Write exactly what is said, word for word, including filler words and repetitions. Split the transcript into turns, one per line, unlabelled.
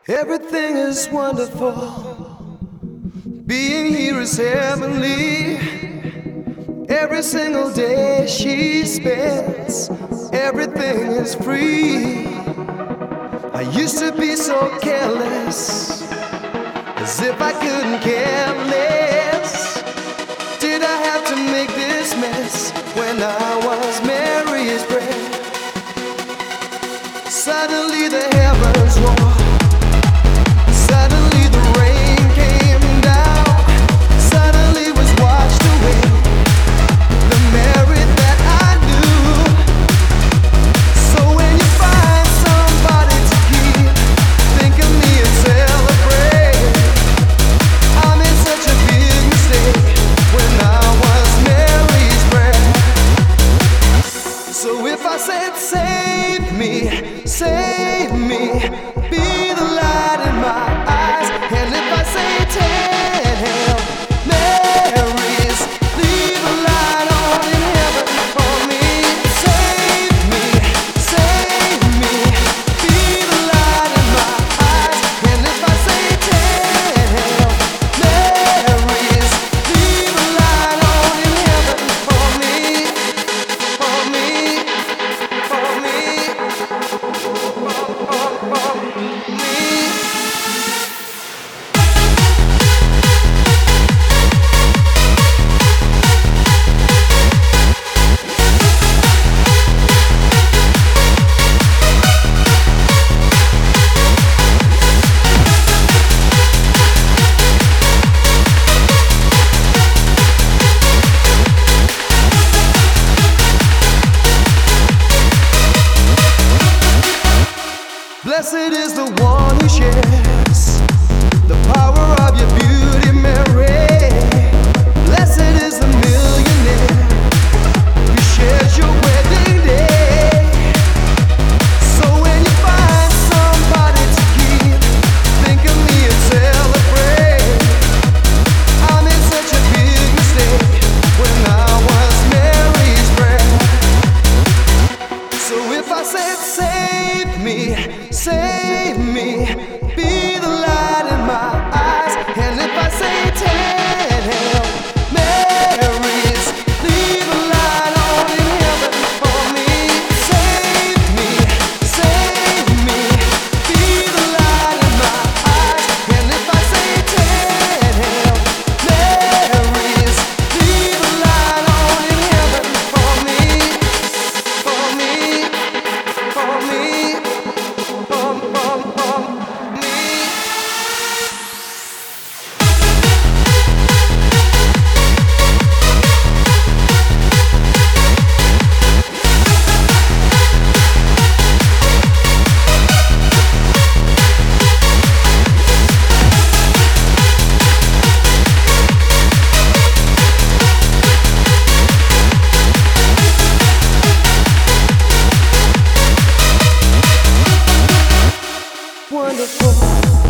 Everything is wonderful. Being here is heavenly. Every single day she spends, everything is free. I used to be so careless, as if I couldn't care less. Did I have to make this mess when I was Mary's bread? Suddenly the heavens roared. Suddenly the rain came down. Suddenly was washed away the Mary that I knew. So when you find somebody to keep, think of me and celebrate. I made such a big mistake when I was Mary's bread. So if I said save me, save me, be the light in my eyes. And if I say ten hell Marys, leave a light on in heaven for me. Save me, save me, be the light in my eyes. And if I say ten hell Marys, leave a light on in heaven for me, for me, for me, for, for, for me. Blessed is the one who shares the power of your beauty, Mary. Blessed is the millionaire who shares your wedding day. So when you find somebody to keep, think of me and celebrate. I made such a big mistake when I was Mary's bread. So if I said save me, save me, be the light in my eyes. And if I say ten hell Marys, leave a light on in heaven for me. Save me, save me, be the light in my eyes. And if I say ten hell Marys, leave a light on in heaven for me, for me, for me. For, for, for me. Wonderful.